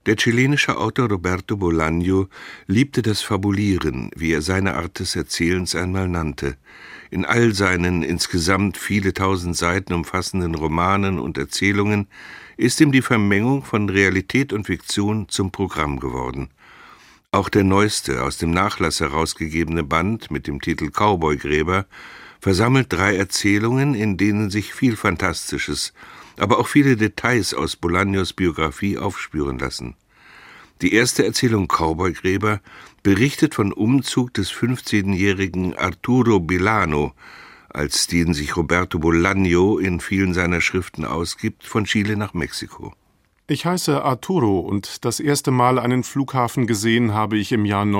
Der chilenische Autor Roberto Bolaño liebte das Fabulieren, wie er seine Art des Erzählens einmal nannte. In all seinen insgesamt viele tausend Seiten umfassenden Romanen und Erzählungen ist ihm die Vermengung von Realität und Fiktion zum Programm geworden. Auch der neueste, aus dem Nachlass herausgegebene Band mit dem Titel Cowboygräber versammelt 3 Erzählungen, in denen sich viel Fantastisches, aber auch viele Details aus Bolaños Biografie aufspüren lassen. Die erste Erzählung Cowboygräber berichtet von Umzug des 15-jährigen Arturo Bilano, als den sich Roberto Bolaño in vielen seiner Schriften ausgibt, von Chile nach Mexiko. Ich heiße Arturo und das erste Mal einen Flughafen gesehen habe ich im Jahr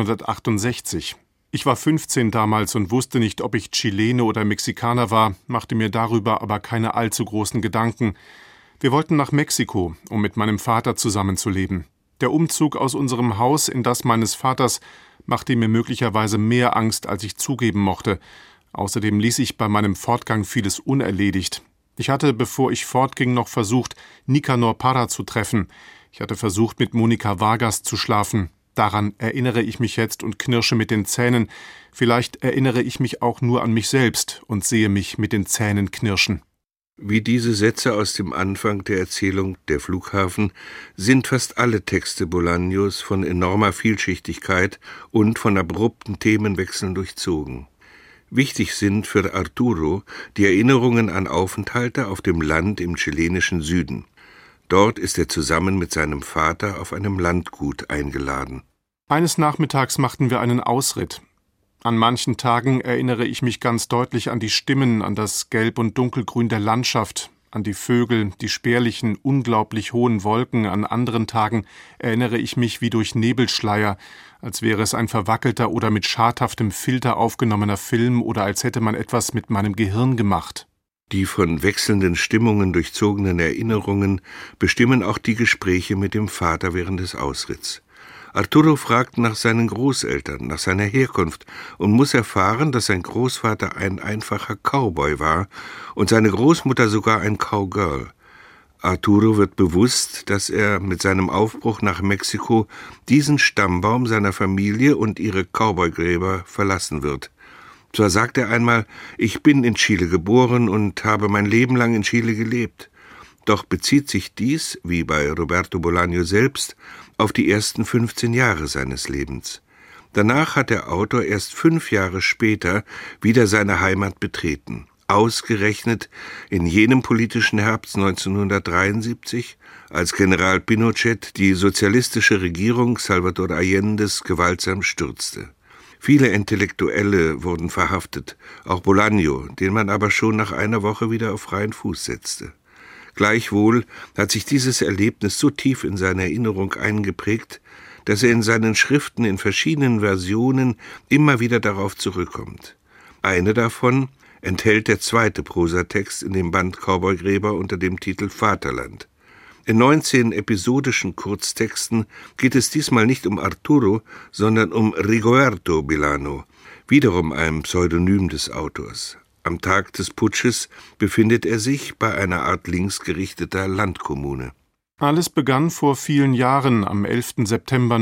1968. Ich war 15 damals und wusste nicht, ob ich Chilene oder Mexikaner war, machte mir darüber aber keine allzu großen Gedanken. Wir wollten nach Mexiko, um mit meinem Vater zusammenzuleben. Der Umzug aus unserem Haus in das meines Vaters machte mir möglicherweise mehr Angst, als ich zugeben mochte. Außerdem ließ ich bei meinem Fortgang vieles unerledigt. Ich hatte, bevor ich fortging, noch versucht, Nicanor Parra zu treffen. Ich hatte versucht, mit Monica Vargas zu schlafen. Daran erinnere ich mich jetzt und knirsche mit den Zähnen. Vielleicht erinnere ich mich auch nur an mich selbst und sehe mich mit den Zähnen knirschen. Wie diese Sätze aus dem Anfang der Erzählung Der Flughafen sind fast alle Texte Bolaños von enormer Vielschichtigkeit und von abrupten Themenwechseln durchzogen. Wichtig sind für Arturo die Erinnerungen an Aufenthalte auf dem Land im chilenischen Süden. Dort ist er zusammen mit seinem Vater auf einem Landgut eingeladen. Eines Nachmittags machten wir einen Ausritt. An manchen Tagen erinnere ich mich ganz deutlich an die Stimmen, an das Gelb- und Dunkelgrün der Landschaft, an die Vögel, die spärlichen, unglaublich hohen Wolken. An anderen Tagen erinnere ich mich wie durch Nebelschleier, als wäre es ein verwackelter oder mit schadhaftem Filter aufgenommener Film oder als hätte man etwas mit meinem Gehirn gemacht. Die von wechselnden Stimmungen durchzogenen Erinnerungen bestimmen auch die Gespräche mit dem Vater während des Ausritts. Arturo fragt nach seinen Großeltern, nach seiner Herkunft und muss erfahren, dass sein Großvater ein einfacher Cowboy war und seine Großmutter sogar ein Cowgirl. Arturo wird bewusst, dass er mit seinem Aufbruch nach Mexiko diesen Stammbaum seiner Familie und ihre Cowboygräber verlassen wird. Zwar sagt er einmal, ich bin in Chile geboren und habe mein Leben lang in Chile gelebt. Doch bezieht sich dies, wie bei Roberto Bolaño selbst, auf die ersten 15 Jahre seines Lebens. Danach hat der Autor erst 5 Jahre später wieder seine Heimat betreten. Ausgerechnet in jenem politischen Herbst 1973, als General Pinochet die sozialistische Regierung Salvador Allendes gewaltsam stürzte. Viele Intellektuelle wurden verhaftet, auch Bolaño, den man aber schon nach einer Woche wieder auf freien Fuß setzte. Gleichwohl hat sich dieses Erlebnis so tief in seine Erinnerung eingeprägt, dass er in seinen Schriften in verschiedenen Versionen immer wieder darauf zurückkommt. Eine davon enthält der zweite Prosatext in dem Band Cowboygräber unter dem Titel Vaterland. In 19 episodischen Kurztexten geht es diesmal nicht um Arturo, sondern um Rigoberto Bilano, wiederum ein Pseudonym des Autors. Am Tag des Putsches befindet er sich bei einer Art linksgerichteter Landkommune. Alles begann vor vielen Jahren, am 11. September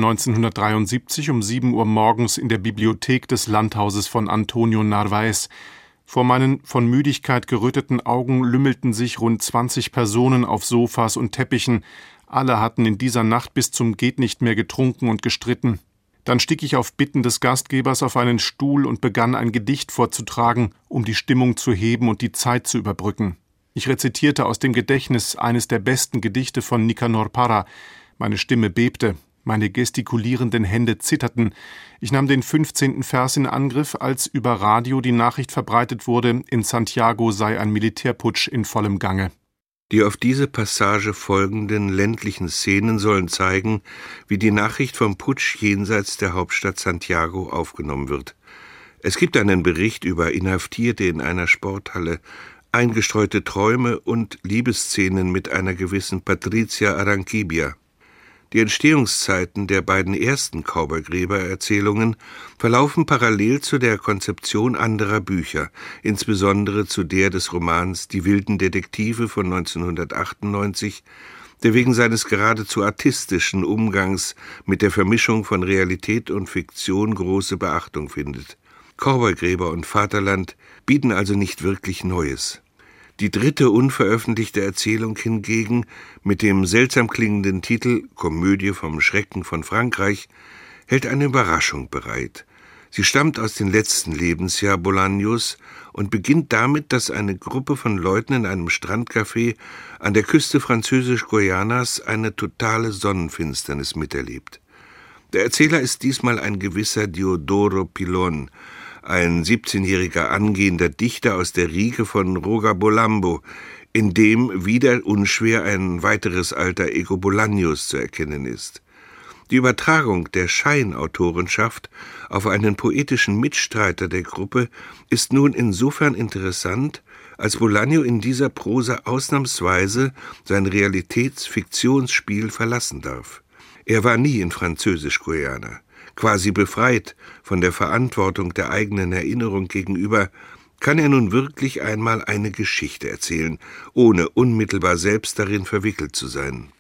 1973 um 7 Uhr morgens in der Bibliothek des Landhauses von Antonio Narváez. Vor meinen von Müdigkeit geröteten Augen lümmelten sich rund 20 Personen auf Sofas und Teppichen. Alle hatten in dieser Nacht bis zum Gehtnichtmehr getrunken und gestritten. Dann stieg ich auf Bitten des Gastgebers auf einen Stuhl und begann ein Gedicht vorzutragen, um die Stimmung zu heben und die Zeit zu überbrücken. Ich rezitierte aus dem Gedächtnis eines der besten Gedichte von Nicanor Parra. Meine Stimme bebte. Meine gestikulierenden Hände zitterten. Ich nahm den 15. Vers in Angriff, als über Radio die Nachricht verbreitet wurde, in Santiago sei ein Militärputsch in vollem Gange. Die auf diese Passage folgenden ländlichen Szenen sollen zeigen, wie die Nachricht vom Putsch jenseits der Hauptstadt Santiago aufgenommen wird. Es gibt einen Bericht über Inhaftierte in einer Sporthalle, eingestreute Träume und Liebesszenen mit einer gewissen Patricia Aranquibia. Die Entstehungszeiten der beiden ersten Cowboygräber-Erzählungen verlaufen parallel zu der Konzeption anderer Bücher, insbesondere zu der des Romans Die wilden Detektive von 1998, der wegen seines geradezu artistischen Umgangs mit der Vermischung von Realität und Fiktion große Beachtung findet. Cowboygräber und Vaterland bieten also nicht wirklich Neues. Die dritte unveröffentlichte Erzählung hingegen mit dem seltsam klingenden Titel »Komödie vom Schrecken von Frankreich« hält eine Überraschung bereit. Sie stammt aus dem letzten Lebensjahr Bolaños und beginnt damit, dass eine Gruppe von Leuten in einem Strandcafé an der Küste Französisch-Guayanas eine totale Sonnenfinsternis miterlebt. Der Erzähler ist diesmal ein gewisser Diodoro Pilon, ein 17-jähriger angehender Dichter aus der Riege von Roga-Bolambo, in dem wieder unschwer ein weiteres alter Ego Bolaños zu erkennen ist. Die Übertragung der Scheinautorenschaft auf einen poetischen Mitstreiter der Gruppe ist nun insofern interessant, als Bolaño in dieser Prosa ausnahmsweise sein Realitäts-Fiktionsspiel verlassen darf. Er war nie in Französisch-Guayana. Quasi befreit von der Verantwortung der eigenen Erinnerung gegenüber, kann er nun wirklich einmal eine Geschichte erzählen, ohne unmittelbar selbst darin verwickelt zu sein.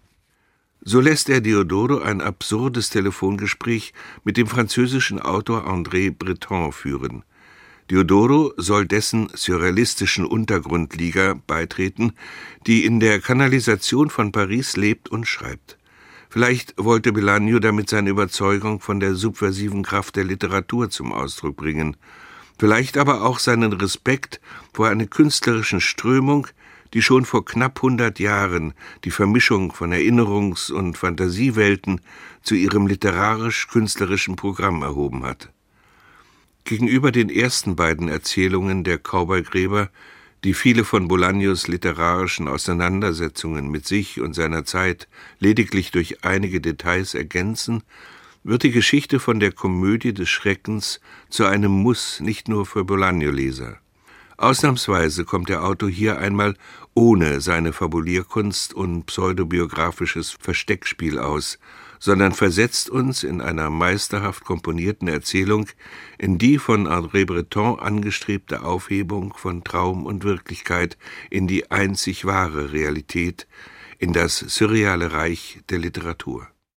So lässt er Diodoro ein absurdes Telefongespräch mit dem französischen Autor André Breton führen. Diodoro soll dessen surrealistischen Untergrundliga beitreten, die in der Kanalisation von Paris lebt und schreibt. Vielleicht wollte Bolaño damit seine Überzeugung von der subversiven Kraft der Literatur zum Ausdruck bringen, vielleicht aber auch seinen Respekt vor einer künstlerischen Strömung, die schon vor knapp 100 Jahren die Vermischung von Erinnerungs- und Fantasiewelten zu ihrem literarisch-künstlerischen Programm erhoben hat. Gegenüber den ersten beiden Erzählungen der Cowboygräber, die viele von Bolaños literarischen Auseinandersetzungen mit sich und seiner Zeit lediglich durch einige Details ergänzen, wird die Geschichte von der Komödie des Schreckens zu einem Muss nicht nur für Bolaño-Leser. Ausnahmsweise kommt der Autor hier einmal ohne seine Fabulierkunst und pseudobiografisches Versteckspiel aus, sondern versetzt uns in einer meisterhaft komponierten Erzählung in die von André Breton angestrebte Aufhebung von Traum und Wirklichkeit in die einzig wahre Realität, in das surreale Reich der Literatur.